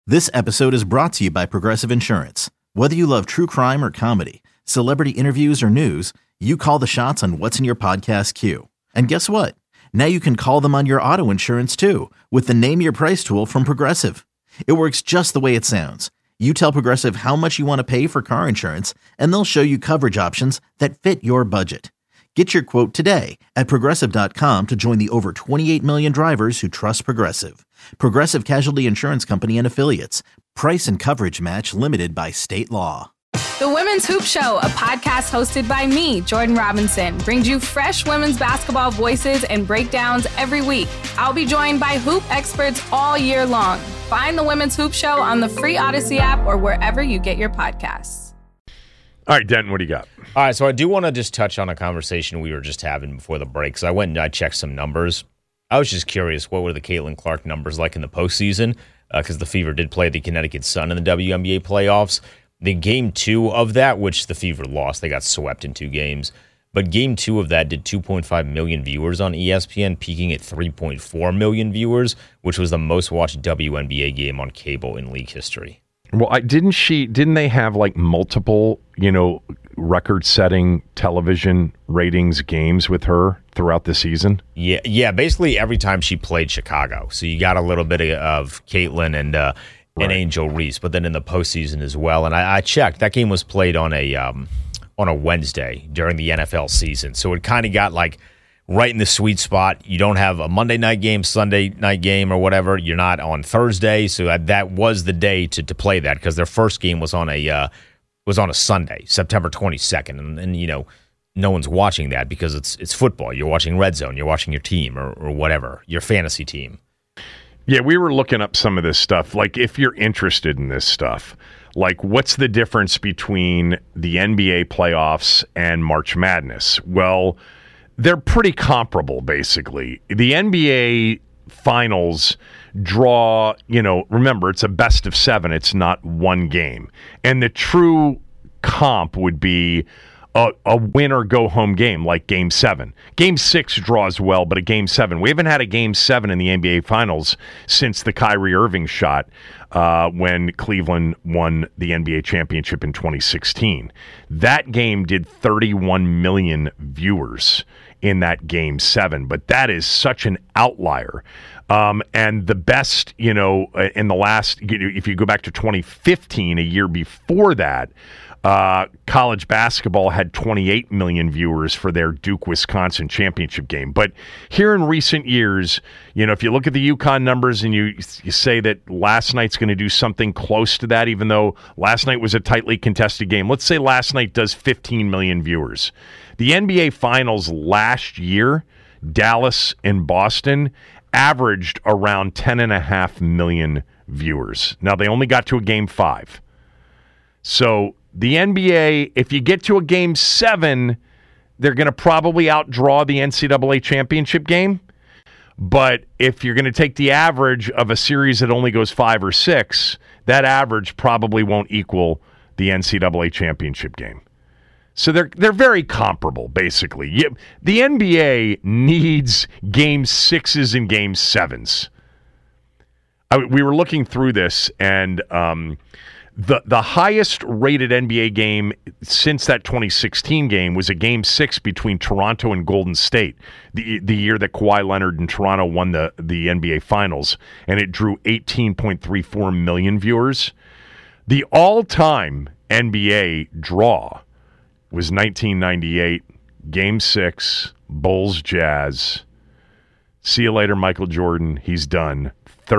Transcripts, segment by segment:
This episode is brought to you by Progressive Insurance. Whether you love true crime or comedy, celebrity interviews or news, you call the shots on what's in your podcast queue. And guess what? Now you can call them on your auto insurance too with the Name Your Price tool from Progressive. It works just the way it sounds. You tell Progressive how much you want to pay for car insurance, and they'll show you coverage options that fit your budget. Get your quote today at Progressive.com to join the over 28 million drivers who trust Progressive. Progressive Casualty Insurance Company and Affiliates. Price and coverage match limited by state law. The Women's Hoop Show, a podcast hosted by me, Jordan Robinson, brings you fresh women's basketball voices and breakdowns every week. I'll be joined by hoop experts all year long. Find the Women's Hoop Show on the free Odyssey app or wherever you get your podcasts. All right, Denton, what do you got? All right, so I do want to just touch on a conversation we were just having before the break. So I went and I checked some numbers. I was just curious, what were the Caitlin Clark numbers like in the postseason? Because the Fever did play the Connecticut Sun in the WNBA playoffs. The game 2 of that, which the Fever lost, they got swept in 2 games. But game 2 of that did 2.5 million viewers on ESPN, peaking at 3.4 million viewers, which was the most watched WNBA game on cable in league history. Well, didn't they have like multiple, record-setting television ratings games with her throughout the season? Yeah, basically every time she played Chicago. So you got a little bit of Caitlin and Angel Reese, but then in the postseason as well. And I checked, that game was played on a Wednesday during the NFL season. So it kind of got like right in the sweet spot. You don't have a Monday night game, Sunday night game, or whatever. You're not on Thursday, so that was the day to play that because their first game was on a Sunday, September 22nd, and no one's watching that because it's football. You're watching Red Zone. You're watching your team or whatever, your fantasy team. Yeah, we were looking up some of this stuff. Like, if you're interested in this stuff, like, what's the difference between the NBA playoffs and March Madness? Well, they're pretty comparable, basically. The NBA finals draw, remember, it's a best of 7. It's not one game. And the true comp would be a win or go home game like Game 7. Game 6 draws well, but a Game 7. We haven't had a Game 7 in the NBA Finals since the Kyrie Irving shot when Cleveland won the NBA championship in 2016. That game did 31 million viewers in that Game 7, but that is such an outlier. And the best, in the last, if you go back to 2015, a year before that, college basketball had 28 million viewers for their Duke-Wisconsin championship game. But here in recent years, if you look at the UConn numbers and you say that last night's going to do something close to that, even though last night was a tightly contested game. Let's say last night does 15 million viewers. The NBA Finals last year, Dallas and Boston, averaged around 10.5 million viewers. Now, they only got to a Game 5. So the NBA, if you get to a Game 7, they're going to probably outdraw the NCAA championship game. But if you're going to take the average of a series that only goes 5 or 6, that average probably won't equal the NCAA championship game. So they're very comparable, basically. The NBA needs Game 6s and Game 7s. We were looking through this, and the highest rated NBA game since that 2016 game was a Game 6 between Toronto and Golden State, the year that Kawhi Leonard and Toronto won the NBA Finals, and it drew 18.34 million viewers. The all-time NBA draw was 1998, Game 6, Bulls-Jazz. See you later, Michael Jordan. He's done.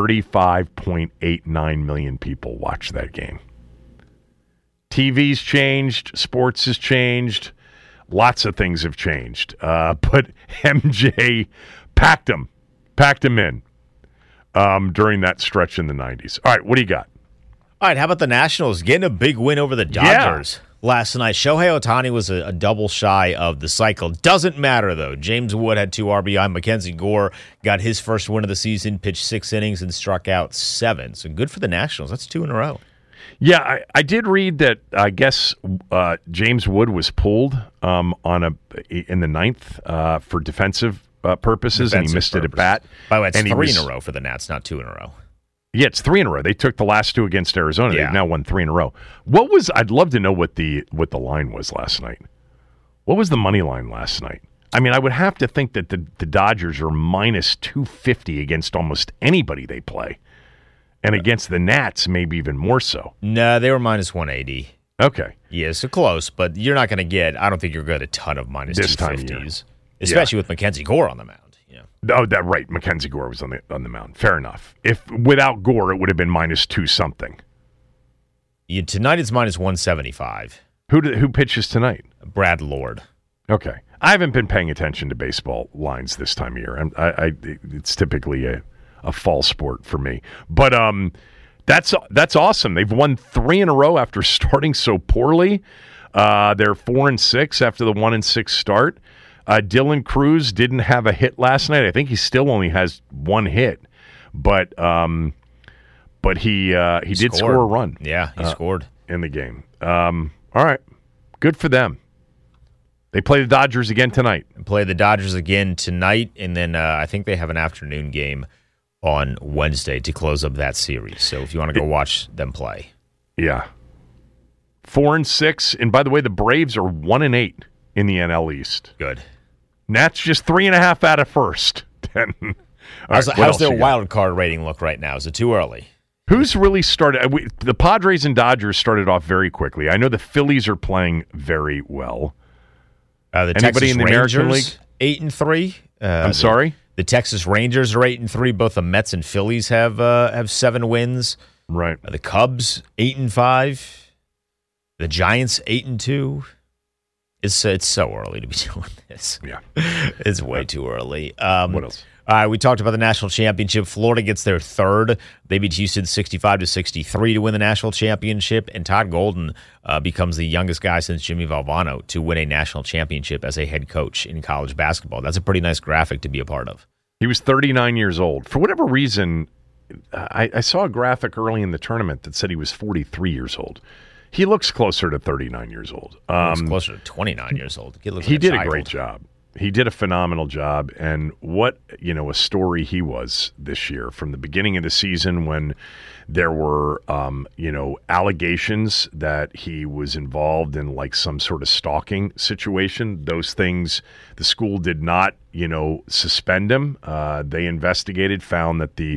35.89 million people watched that game. TV's changed. Sports has changed. Lots of things have changed. But MJ packed him in during that stretch in the 90s. All right, what do you got? All right, how about the Nationals getting a big win over the Dodgers? Yeah. Last night, Shohei Ohtani was a double shy of the cycle. Doesn't matter, though. James Wood had 2 RBI. Mackenzie Gore got his first win of the season, pitched 6 innings, and struck out 7. So good for the Nationals. That's 2 in a row. Yeah, I did read that, I guess, James Wood was pulled in the 9th for defensive purposes, and he missed it at bat. By the way, it's 3 in a row for the Nats, not 2 in a row. Yeah, it's 3 in a row. They took the last 2 against Arizona. Yeah. They've now won 3 in a row. I'd love to know what the line was last night. What was the money line last night? I mean, I would have to think that the Dodgers are minus 250 against almost anybody they play. And against the Nats, maybe even more so. No, they were minus 180. Okay. Yeah, so close, but you're not going to get, I don't think you're going to get a ton of minus This 250s, especially with Mackenzie Gore on the mound. Oh, that right. Mackenzie Gore was on the mound. Fair enough. If without Gore, it would have been minus 2 something. Yeah, tonight it's minus 175. Who pitches tonight? Brad Lord. Okay. I haven't been paying attention to baseball lines this time of year. It's typically a fall sport for me. But that's awesome. They've won 3 in a row after starting so poorly. They're 4-6 after the 1-6 start. Dylan Cruz didn't have a hit last night. I think he still only has 1 hit, but he did score a run. Yeah, he scored in the game. All right, good for them. They play the Dodgers again tonight. Play the Dodgers again tonight, and then I think they have an afternoon game on Wednesday to close up that series. So if you want to go watch them play, yeah, 4-6, and by the way, the Braves are 1-8 in the NL East. Good. Nats just 3.5 out of first. How's their wild card rating look right now? Is it too early? Who's really started? The Padres and Dodgers started off very quickly. I know the Phillies are playing very well. The Anybody Texas in the Rangers, American League? 8-3. I'm sorry? The Texas Rangers are 8-3. Both the Mets and Phillies have 7 wins. Right. The Cubs 8-5. The Giants 8-2. It's so early to be doing this. Yeah. It's way too early. What else? We talked about the national championship. Florida gets their 3rd. They beat Houston 65-63 to win the national championship, and Todd Golden becomes the youngest guy since Jimmy Valvano to win a national championship as a head coach in college basketball. That's a pretty nice graphic to be a part of. He was 39 years old. For whatever reason, I saw a graphic early in the tournament that said he was 43 years old. He looks closer to 39 years old. He looks closer to 29 years old. He did a great job. He did a phenomenal job, and what a story he was this year from the beginning of the season when there were allegations that he was involved in like some sort of stalking situation. Those things, the school did not suspend him. They investigated, found that the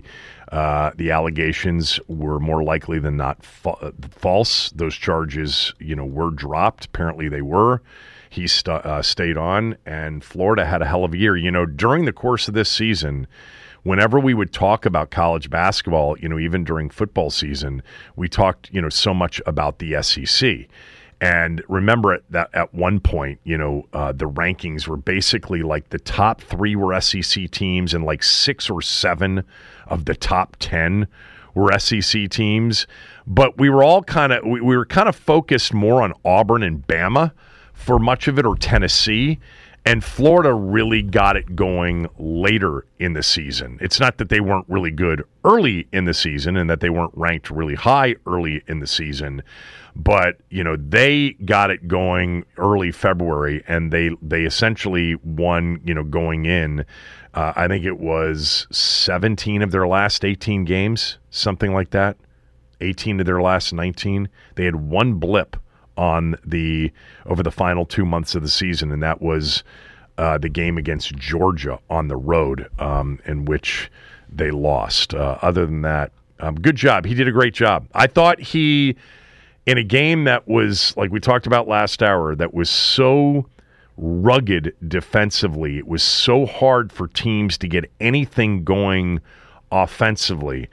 allegations were more likely than not false. Those charges were dropped. Apparently they were. He stayed on, and Florida had a hell of a year. During the course of this season, whenever we would talk about college basketball, even during football season, we talked, so much about the SEC. And remember that at one point, the rankings were basically like the top 3 were SEC teams, and like 6 or 7 of the top 10 were SEC teams. But we were all we were kind of focused more on Auburn and Bama for much of it, or Tennessee, and Florida really got it going later in the season. It's not that they weren't really good early in the season and that they weren't ranked really high early in the season, but they got it going early February, and they essentially won, going in. I think it was 17 of their last 18 games, something like that. 18 of their last 19. They had one blip over the final 2 months of the season, and that was the game against Georgia on the road, in which they lost. Other than that, good job. He did a great job. I thought in a game that was, like we talked about last hour, that was so rugged defensively, it was so hard for teams to get anything going offensively.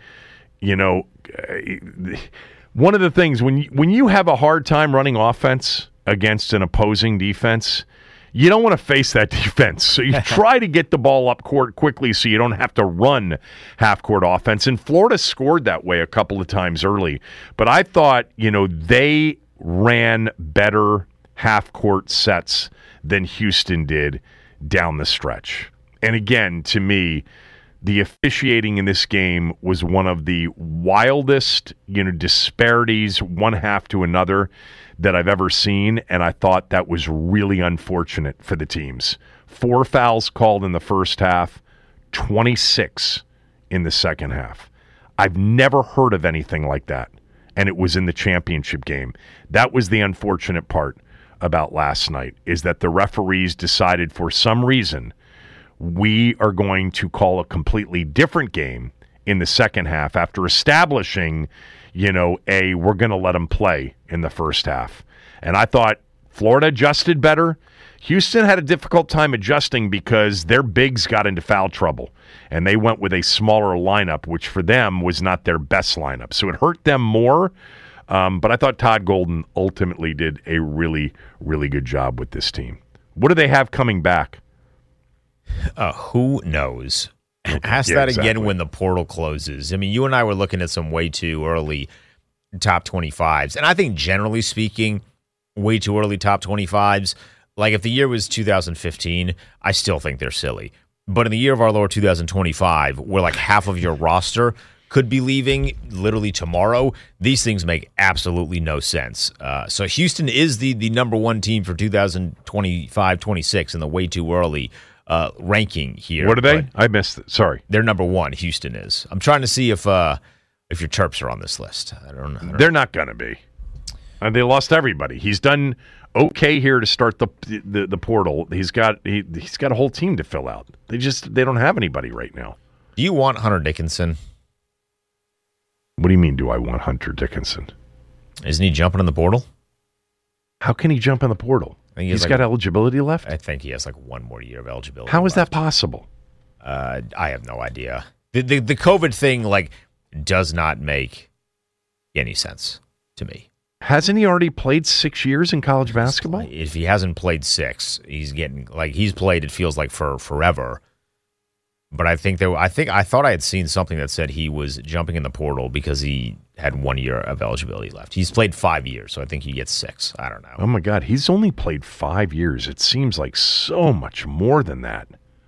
One of the things, when you have a hard time running offense against an opposing defense, you don't want to face that defense. So you try to get the ball up court quickly so you don't have to run half-court offense. And Florida scored that way a couple of times early. But I thought, they ran better half-court sets than Houston did down the stretch. And again, to me, the officiating in this game was one of the wildest, disparities one half to another that I've ever seen, and I thought that was really unfortunate for the teams. 4 fouls called in the first half, 26 in the second half. I've never heard of anything like that. And it was in the championship game. That was the unfortunate part about last night, is that the referees decided for some reason we are going to call a completely different game in the second half after establishing, we're going to let them play in the first half. And I thought Florida adjusted better. Houston had a difficult time adjusting because their bigs got into foul trouble, and they went with a smaller lineup, which for them was not their best lineup. So it hurt them more, but I thought Todd Golden ultimately did a really, really good job with this team. What do they have coming back? Who knows? Ask that again when the portal closes. I mean, you and I were looking at some way too early top 25s, and I think generally speaking, way too early top 25s. Like, if the year was 2015, I still think they're silly. But in the year of our Lord 2025, where like half of your roster could be leaving literally tomorrow, these things make absolutely no sense. So Houston is the number one team for 2025-26 in the way too early ranking here. What are they? I missed it. Sorry. They're number one, Houston is. I'm trying to see if your Terps are on this list. I don't know. They're not going to be. They lost everybody. He's done okay here to start the portal. He's got a whole team to fill out. They don't have anybody right now. Do you want Hunter Dickinson? What do you mean, do I want Hunter Dickinson? Isn't he jumping in the portal? How can he jump in the portal? He's got eligibility left? I think he has like one more year of eligibility How is that possible? I have no idea. The COVID thing does not make any sense to me. Hasn't he already played 6 years in college basketball? If he hasn't played 6, he's getting he's played. It feels like for forever. But I thought I had seen something that said he was jumping in the portal because he had 1 year of eligibility left. He's played 5 years, so I think he gets 6. I don't know. Oh my God, he's only played 5 years. It seems like so much more than that.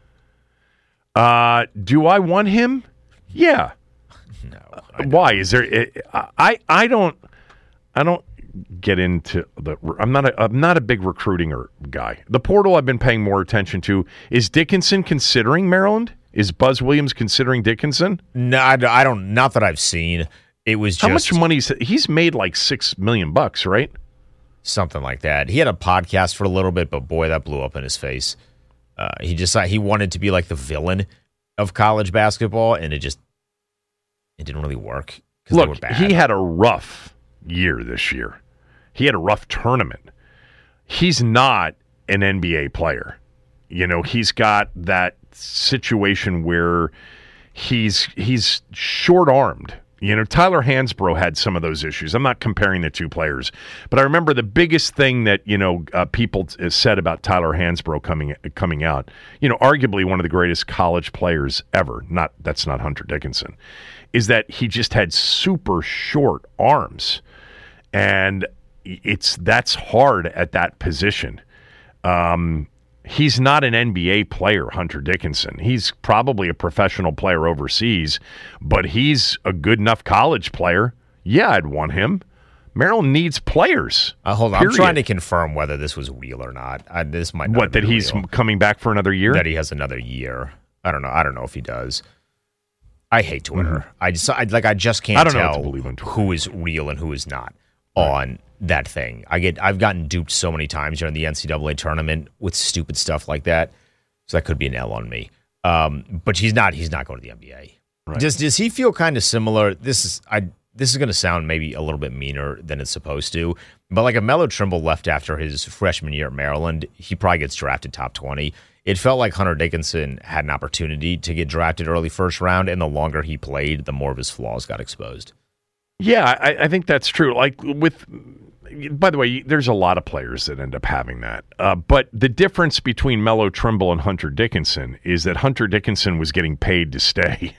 Do I want him? Yeah. No. Why is there? I don't get into the. I'm not a big recruiting guy. The portal I've been paying more attention to. Is Dickinson considering Maryland? Is Buzz Williams considering Dickinson? No, I don't. Not that I've seen. It was just how much money he's made, like $6 million, right? Something like that. He had a podcast for a little bit, but boy, that blew up in his face. He wanted to be like the villain of college basketball, and it didn't really work. Look, they were bad. He had a rough year this year. He had a rough tournament. He's not an NBA player. He's got that situation where he's short-armed. Tyler Hansbrough had some of those issues. I'm not comparing the two players, but I remember the biggest thing that people said about Tyler Hansbrough coming out. Arguably one of the greatest college players ever. That's not Hunter Dickinson. Is that he just had super short arms, and that's hard at that position. He's not an NBA player, Hunter Dickinson. He's probably a professional player overseas, but he's a good enough college player. Yeah, I'd want him. Maryland needs players. Hold on, period. I'm trying to confirm whether this was real or not. This might not. What, that he's real. Coming back for another year? That he has another year. I don't know if he does. I hate Twitter. Mm-hmm. I just can't tell who is real and who is not on that thing. I've gotten duped so many times during the NCAA tournament with stupid stuff like that. So that could be an L on me. But he's not going to the NBA. Right. Does he feel kind of similar? This is going to sound maybe a little bit meaner than it's supposed to. But like if Melo Trimble left after his freshman year at Maryland, he probably gets drafted top 20. It felt like Hunter Dickinson had an opportunity to get drafted early first round, and the longer he played, the more of his flaws got exposed. Yeah, I think that's true. By the way, there's a lot of players that end up having that. But the difference between Melo Trimble and Hunter Dickinson is that Hunter Dickinson was getting paid to stay.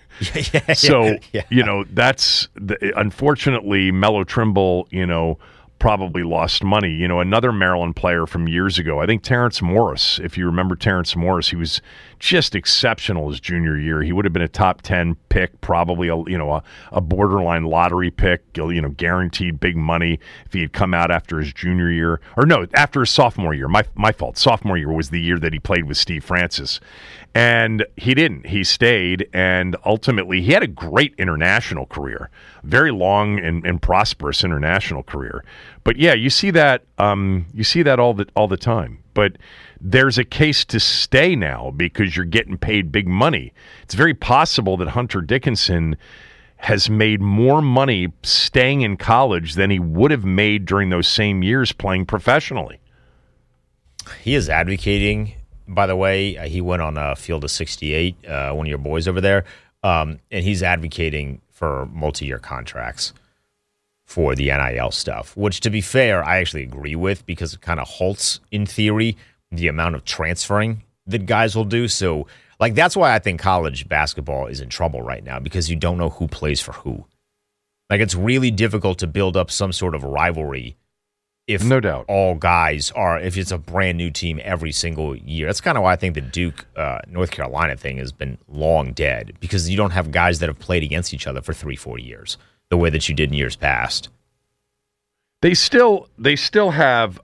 That's unfortunately Melo Trimble, probably lost money. Another Maryland player from years ago, I think Terrence Morris, if you remember Terrence Morris, he was just exceptional his junior year. He would have been a top 10 pick, probably a borderline lottery pick, guaranteed big money if he had come out after his junior year. Or no, after his sophomore year. My fault. Sophomore year was the year that he played with Steve Francis. And he didn't. He stayed, and ultimately he had a great international career, very long and prosperous international career. But yeah, you see that all the time. But there's a case to stay now because you're getting paid big money. It's very possible that Hunter Dickinson has made more money staying in college than he would have made during those same years playing professionally. He is advocating, by the way, he went on a Field of 68, one of your boys over there, and he's advocating for multi-year contracts for the NIL stuff, which, to be fair, I actually agree with because it kind of halts, in theory, the amount of transferring that guys will do. So, that's why I think college basketball is in trouble right now, because you don't know who plays for who. It's really difficult to build up some sort of rivalry if no doubt all guys are, if it's a brand new team every single year. That's kind of why I think the Duke, North Carolina thing has been long dead, because you don't have guys that have played against each other for 3-4 years the way that you did in years past. They still have,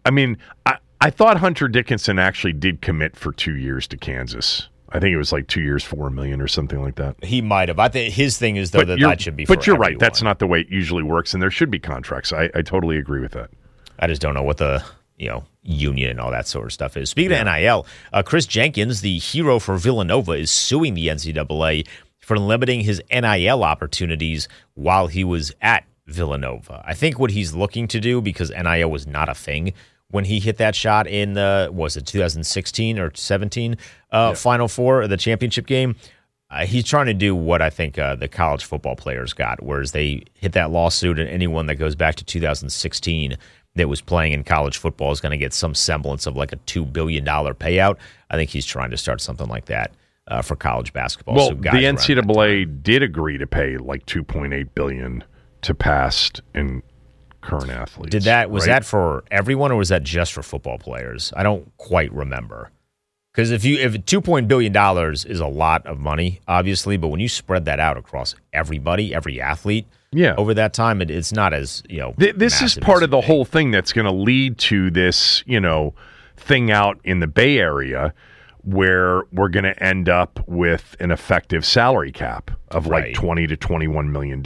I thought Hunter Dickinson actually did commit for 2 years to Kansas. I think it was 2 years, $4 million or something like that. He might have. I think his thing is, though, that should be for But you're everyone. right. That's not the way it usually works, and there should be contracts. I totally agree with that. I just don't know what the union and all that sort of stuff is. Speaking of NIL, Chris Jenkins, the hero for Villanova, is suing the NCAA for limiting his NIL opportunities while he was at Villanova. I think what he's looking to do, because NIL was not a thing when he hit that shot in the, 2016 or 17 Final Four, the championship game, he's trying to do what I think the college football players got, whereas they hit that lawsuit, and anyone that goes back to 2016 that was playing in college football is going to get some semblance of a $2 billion payout. I think he's trying to start something like that for college basketball. Well, so the NCAA did agree to pay $2.8 billion to past and current athletes. Was that for everyone, or was that just for football players? I don't quite remember. Because if $2 billion is a lot of money, obviously, but when you spread that out across everybody, every athlete, over that time, it's not as This is part of the whole thing that's going to lead to this thing out in the Bay Area, where we're going to end up with an effective salary cap of $20 to $21 million.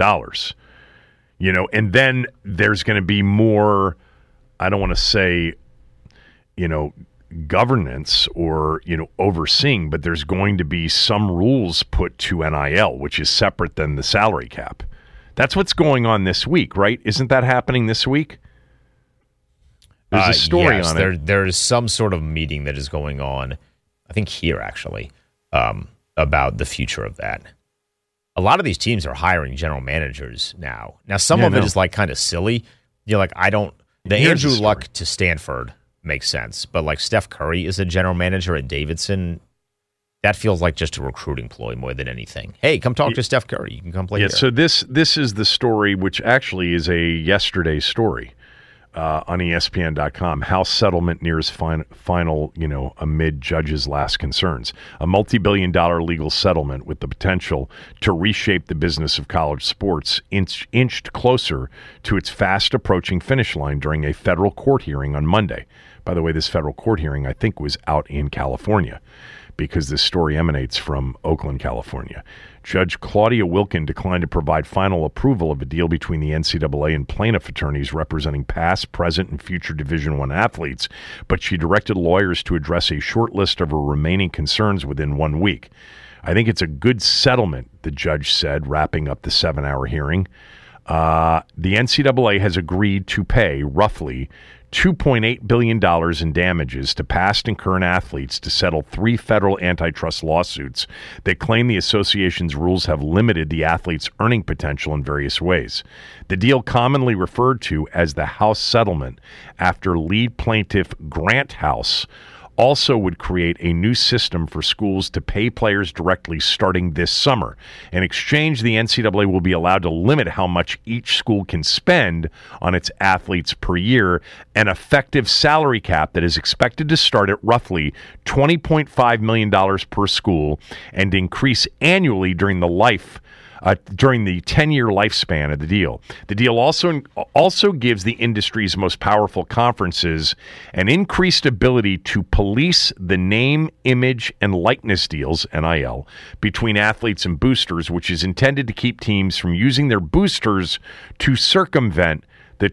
And then there's going to be more, I don't want to say, governance or, overseeing, but there's going to be some rules put to NIL, which is separate than the salary cap. That's what's going on this week, right? Isn't that happening this week? There's a story on it. There is some sort of meeting that is going on, I think here actually, about the future of that. A lot of these teams are hiring general managers now. Now, some of it is kind of silly. The Andrew Luck to Stanford makes sense, but Steph Curry is a general manager at Davidson. That feels like just a recruiting ploy more than anything. Hey, come talk to Steph Curry. You can come play here. So this is the story, which actually is a yesterday story on ESPN.com. House settlement nears final, amid judges' last concerns. A multi-billion-dollar legal settlement with the potential to reshape the business of college sports inched closer to its fast-approaching finish line during a federal court hearing on Monday. By the way, this federal court hearing, I think, was out in California, because this story emanates from Oakland, California. Judge Claudia Wilkin declined to provide final approval of a deal between the NCAA and plaintiff attorneys representing past, present, and future Division I athletes, but she directed lawyers to address a short list of her remaining concerns within 1 week. I think it's a good settlement, the judge said, wrapping up the 7-hour hearing. The NCAA has agreed to pay roughly $2.8 billion in damages to past and current athletes to settle 3 federal antitrust lawsuits that claim the association's rules have limited the athletes' earning potential in various ways. The deal, commonly referred to as the House settlement, after lead plaintiff Grant House also would create a new system for schools to pay players directly starting this summer. In exchange, the NCAA will be allowed to limit how much each school can spend on its athletes per year, an effective salary cap that is expected to start at roughly $20.5 million per school and increase annually during the 10-year lifespan of the deal. The deal also gives the industry's most powerful conferences an increased ability to police the name, image, and likeness deals, NIL, between athletes and boosters, which is intended to keep teams from using their boosters to circumvent the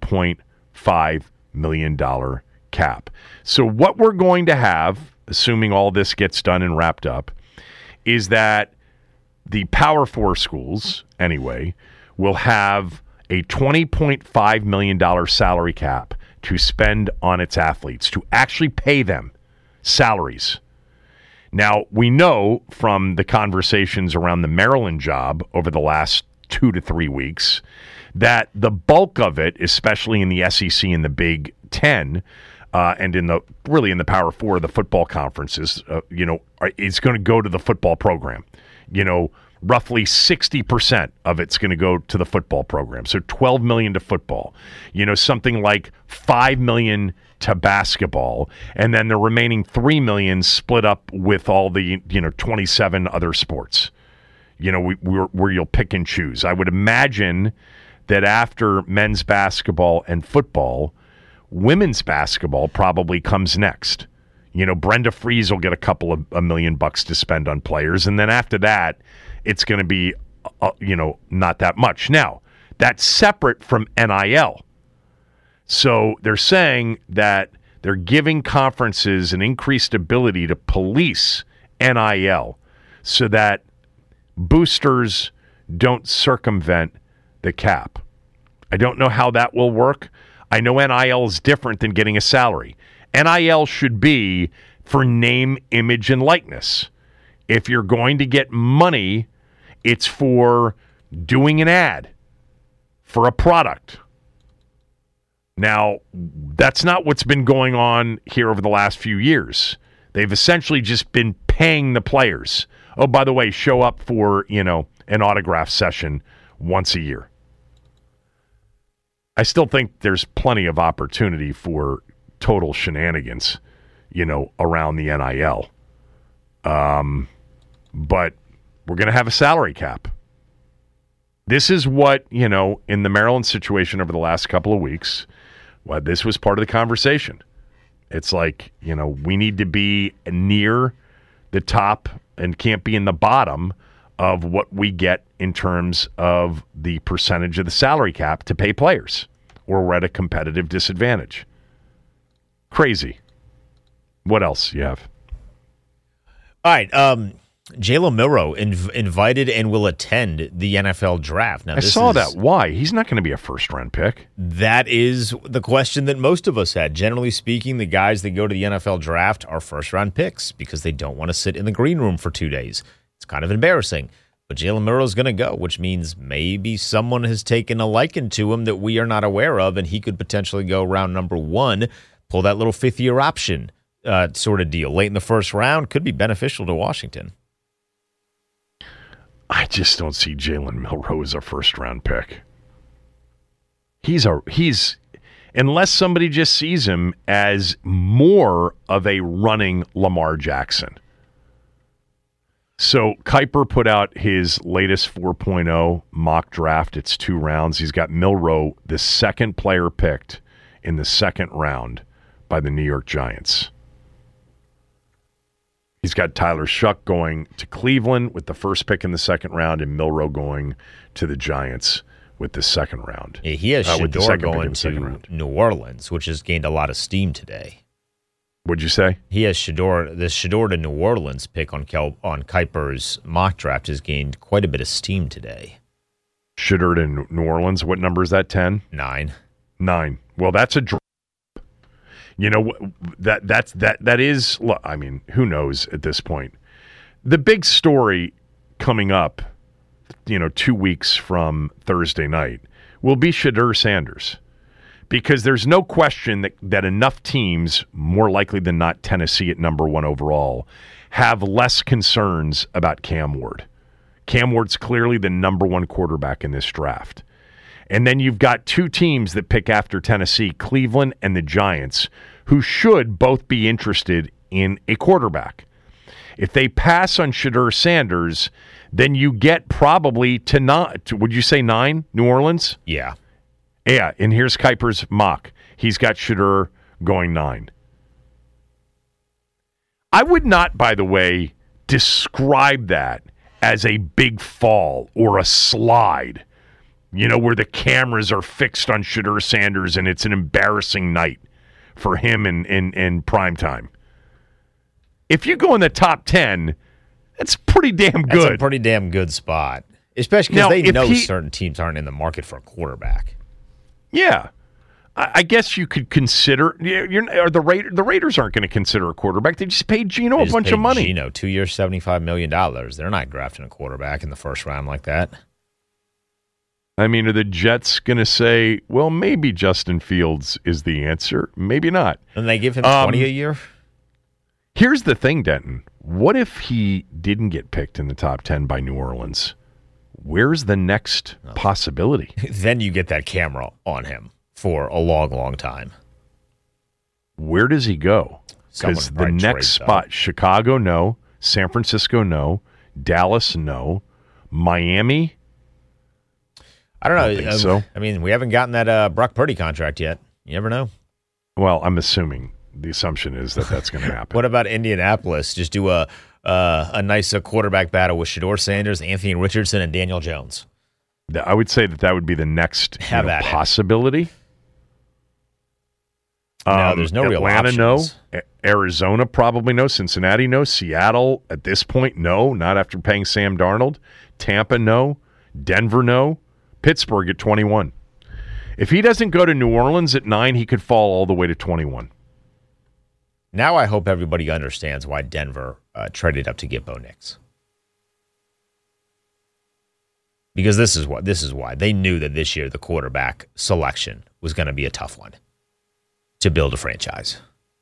$20.5 million cap. So what we're going to have, assuming all this gets done and wrapped up, is that the Power 4 schools, anyway, will have a $20.5 million salary cap to spend on its athletes, to actually pay them salaries. Now, we know from the conversations around the Maryland job over the last 2 to 3 weeks that the bulk of it, especially in the SEC and the Big Ten, and in the Power 4, the football conferences, is going to go to the football program. Roughly 60% of it's going to go to the football program. So $12 million to football, something like $5 million to basketball, and then the remaining $3 million split up with all the, 27 other sports, where you'll pick and choose. I would imagine that after men's basketball and football, women's basketball probably comes next. Brenda Frese will get $2 million to spend on players, and then after that, it's going to be, not that much. Now, that's separate from NIL. So they're saying that they're giving conferences an increased ability to police NIL so that boosters don't circumvent the cap. I don't know how that will work. I know NIL is different than getting a salary. NIL should be for name, image, and likeness. If you're going to get money, it's for doing an ad for a product. Now, that's not what's been going on here over the last few years. They've essentially just been paying the players. Oh, by the way, show up for, an autograph session once a year. I still think there's plenty of opportunity for total shenanigans, around the NIL. But we're going to have a salary cap. This is what, in the Maryland situation over the last couple of weeks, this was part of the conversation. It's like, we need to be near the top and can't be in the bottom of what we get in terms of the percentage of the salary cap to pay players, or we're at a competitive disadvantage. Crazy. What else you have? All right. Jalen Milroe invited and will attend the NFL draft. Now, I saw that. Why? He's not going to be a first-round pick. That is the question that most of us had. Generally speaking, the guys that go to the NFL draft are first-round picks because they don't want to sit in the green room for 2 days. It's kind of embarrassing. But Jalen Milroe is going to go, which means maybe someone has taken a liking to him that we are not aware of, and he could potentially go round number 1, pull that little fifth-year option sort of deal. Late in the first round could be beneficial to Washington. I just don't see Jalen Milroe as a first-round pick. He's unless somebody just sees him as more of a running Lamar Jackson. So Kiper put out his latest 4.0 mock draft. It's 2 rounds. He's got Milroe, the second player picked in the second round by the New York Giants. He's got Tyler Shuck going to Cleveland with the first pick in the second round, and Milroe going to the Giants with the second round. Yeah, he has Shedeur going to New Orleans, which has gained a lot of steam today. What'd you say? He has Shedeur. The Shedeur to New Orleans pick on Kiper's mock draft has gained quite a bit of steam today. Shedeur to New Orleans. What number is that? 10? 9. 9. Well, that's a drop. That is. Look, I mean, who knows at this point? The big story coming up, 2 weeks from Thursday night, will be Shedeur Sanders, Because there's no question that enough teams, more likely than not Tennessee at number 1 overall, have less concerns about Cam Ward. Cam Ward's clearly the number 1 quarterback in this draft. And then you've got 2 teams that pick after Tennessee, Cleveland and the Giants, who should both be interested in a quarterback. If they pass on Shedeur Sanders, then you get probably to 9. Would you say 9, New Orleans? Yeah. Yeah, and here's Kuiper's mock. He's got Shedeur going 9. I would not, by the way, describe that as a big fall or a slide, where the cameras are fixed on Shedeur Sanders and it's an embarrassing night for him in prime time. If you go in the top 10, that's pretty damn good. That's a pretty damn good spot, especially because they know certain teams aren't in the market for a quarterback. Yeah. I guess you could consider the Raiders aren't going to consider a quarterback. They just paid Geno a bunch of money. Geno, 2 years, $75 million. They're not drafting a quarterback in the first round like that. I mean, are the Jets going to say, well, maybe Justin Fields is the answer? Maybe not. And they give him 20 a year? Here's the thing, Denton. What if he didn't get picked in the top 10 by New Orleans? Where's the next possibility? Then you get that camera on him for a long, long time. Where does he go? Because the next spot, Chicago, no. San Francisco, no. Dallas, no. Miami, I don't know. I don't think so. I mean, we haven't gotten that Brock Purdy contract yet. You never know. Well, I'm assuming the assumption is that that's going to happen. What about Indianapolis? Just do a nice quarterback battle with Shedeur Sanders, Anthony Richardson, and Daniel Jones. I would say that would be the next possibility. No, there's no real options. Atlanta, no. Arizona, probably no. Cincinnati, no. Seattle, at this point, no. Not after paying Sam Darnold. Tampa, no. Denver, no. Pittsburgh at 21. If he doesn't go to New Orleans at 9, he could fall all the way to 21. Now I hope everybody understands why Denver traded up to get Bo Nix. Because this is why. They knew that this year the quarterback selection was going to be a tough one to build a franchise.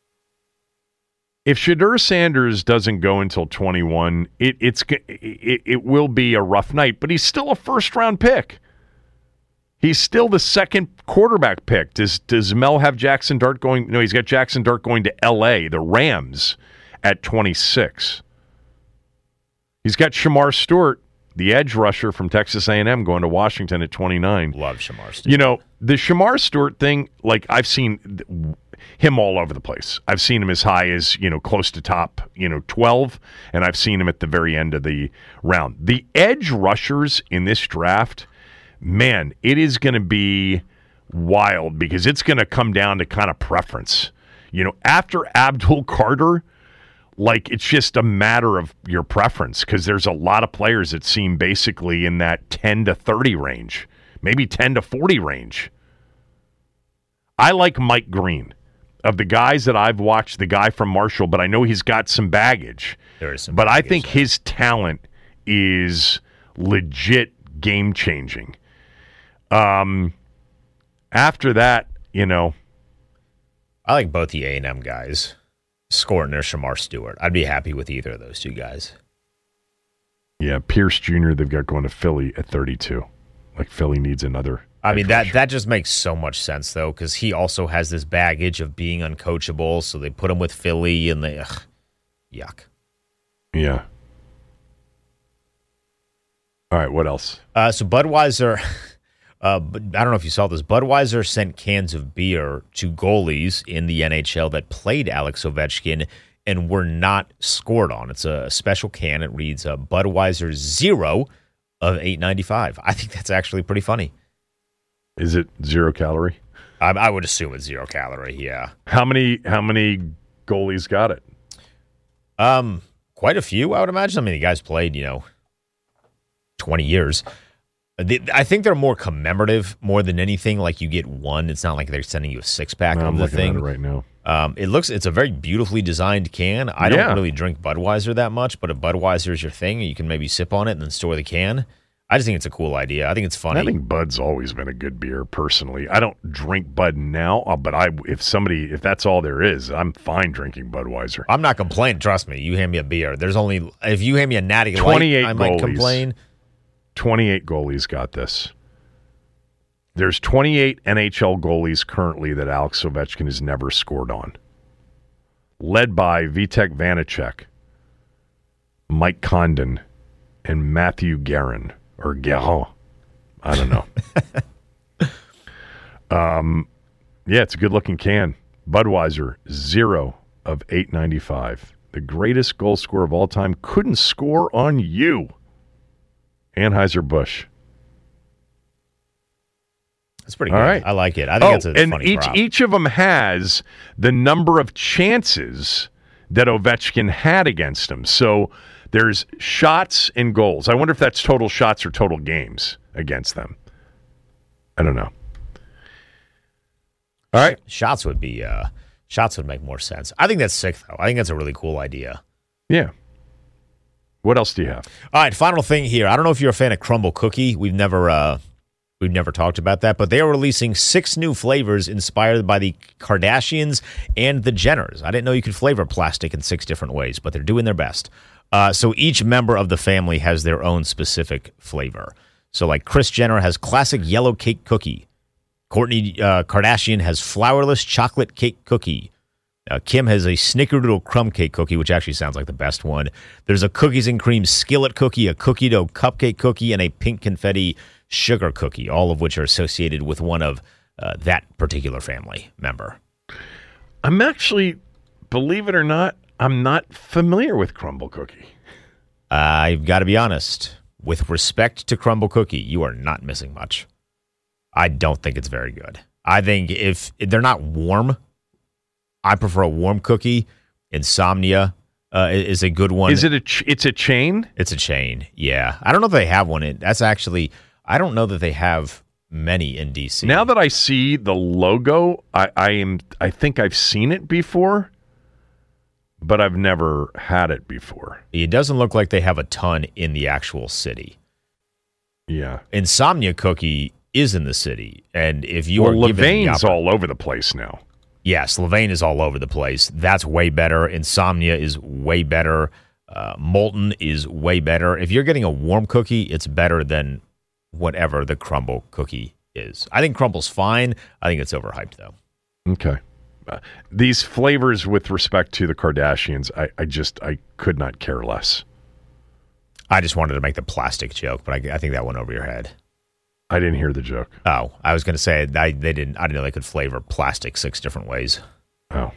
If Shedeur Sanders doesn't go until 21, it will be a rough night, but he's still a first-round pick. He's still the second quarterback pick. Does Mel have Jackson Dart going? No, he's got Jackson Dart going to L.A., the Rams, at 26. He's got Shamar Stewart, the edge rusher from Texas A&M, going to Washington at 29. Love Shamar Stewart. The Shamar Stewart thing, I've seen him all over the place. I've seen him as high as, close to top, 12, and I've seen him at the very end of the round. The edge rushers in this draft, man, it is going to be wild because it's going to come down to kind of preference. After Abdul Carter, it's just a matter of your preference because there's a lot of players that seem basically in that 10 to 30 range, maybe 10 to 40 range. I like Mike Green. Of the guys that I've watched, the guy from Marshall, but I know he's got some baggage. There is some but baggage, I think his talent is legit game-changing. After that, I like both the A&M guys. Scoring their Shamar Stewart. I'd be happy with either of those two guys. Yeah, Pierce Jr. they've got going to Philly at 32. Philly needs another. I mean, that just makes so much sense, though, because he also has this baggage of being uncoachable, so they put him with Philly, and yuck. Yeah. All right, what else? So Budweiser, I don't know if you saw this, Budweiser sent cans of beer to goalies in the NHL that played Alex Ovechkin and were not scored on. It's a special can. It reads Budweiser 0 of 895. I think that's actually pretty funny. Is it 0 calorie? I would assume it's 0 calorie, yeah. How many goalies got it? Quite a few, I would imagine. I mean, the guys played, 20 years. I think they're more commemorative more than anything. You get one. It's not like they're sending you a six-pack of the thing. At it right now. It's a very beautifully designed can. I don't really drink Budweiser that much, but if Budweiser is your thing, you can maybe sip on it and then store the can. I just think it's a cool idea. I think it's funny. I think Bud's always been a good beer, personally. I don't drink Bud now, but if that's all there is, I'm fine drinking Budweiser. I'm not complaining. Trust me. You hand me a beer. If you hand me a Natty Light, I might complain. 28 goalies got this. There's 28 NHL goalies currently that Alex Ovechkin has never scored on. Led by Vitek Vanacek, Mike Condon, and Matthew Guerin. Or Guerin. I don't know. Yeah, it's a good-looking can. Budweiser, 0 of 895. The greatest goal scorer of all time couldn't score on you. Anheuser-Busch. That's pretty good. All right. I like it. I think it's a funny prop. Each of them has the number of chances that Ovechkin had against him. So there's shots and goals. I wonder if that's total shots or total games against them. I don't know. All right. Shots would make more sense. I think that's sick, though. I think that's a really cool idea. Yeah. What else do you have? All right, final thing here. I don't know if you're a fan of Crumble Cookie. We've never talked about that, but they are releasing 6 new flavors inspired by the Kardashians and the Jenners. I didn't know you could flavor plastic in 6 different ways, but they're doing their best. So each member of the family has their own specific flavor. So like Kris Jenner has classic yellow cake cookie. Kourtney Kardashian has flourless chocolate cake cookie. Kim has a snickerdoodle crumb cake cookie, which actually sounds like the best one. There's a cookies and cream skillet cookie, a cookie dough cupcake cookie, and a pink confetti sugar cookie, all of which are associated with one of that particular family member. I'm actually, believe it or not, I'm not familiar with Crumble Cookie. I've got to be honest. With respect to Crumble Cookie, you are not missing much. I don't think it's very good. I think if they're not warm, I prefer a warm cookie. Insomnia is a good one. Is it it's a chain? It's a chain, yeah. I don't know if they have one. I don't know that they have many in DC. Now that I see the logo, I think I've seen it before, but I've never had it before. It doesn't look like they have a ton in the actual city. Yeah. Insomnia Cookie is in the city, and if you are Levain's all over the place now. Yes, Levain is all over the place. That's way better. Insomnia is way better. Molten is way better. If you're getting a warm cookie, it's better than whatever the Crumble Cookie is. I think Crumble's fine. I think it's overhyped, though. Okay. These flavors with respect to the Kardashians, I could not care less. I just wanted to make the plastic joke, but I think that went over your head. I didn't hear the joke. Oh, I was going to say I didn't know they could flavor plastic 6 different ways. Oh.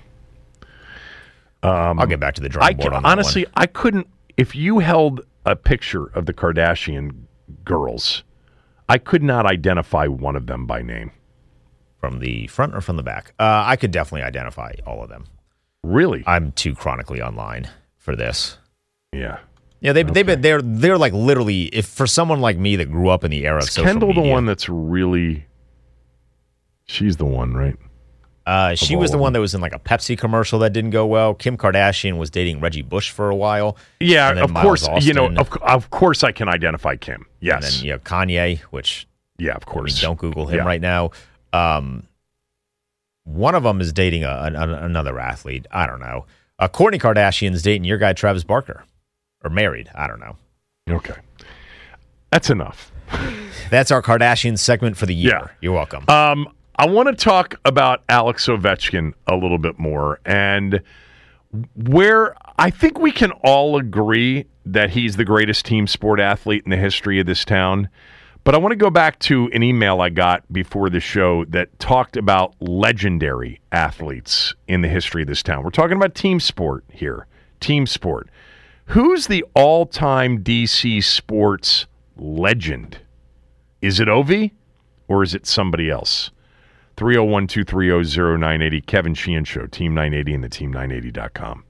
I'll get back to the drawing board on that honestly, one. I couldn't. If you held a picture of the Kardashian girls, I could not identify one of them by name. From the front or from the back? I could definitely identify all of them. Really? I'm too chronically online for this. Yeah. Yeah, they're like literally, if for someone like me that grew up in the era of social Kendall media. the one that's really, she's the one, right? She was the one that was in like a Pepsi commercial that didn't go well. Kim Kardashian was dating Reggie Bush for a while. Yeah, of course. Of course I can identify Kim. Yes. And then Kanye, which yeah, of course. Don't Google him right now. One of them is dating another athlete. I don't know. Kourtney Kardashian's dating your guy Travis Barker. Or married. I don't know. Okay. That's enough. That's our Kardashian segment for the year. Yeah. You're welcome. I want to talk about Alex Ovechkin a little bit more, and where I think we can all agree that he's the greatest team sport athlete in the history of this town. But I want to go back to an email I got before the show that talked about legendary athletes in the history of this town. We're talking about team sport here. Team sport. Who's the all-time DC sports legend? Is it Ovi or is it somebody else? 301-230-0980, Kevin Sheehan Show, Team 980 and the Team980.com.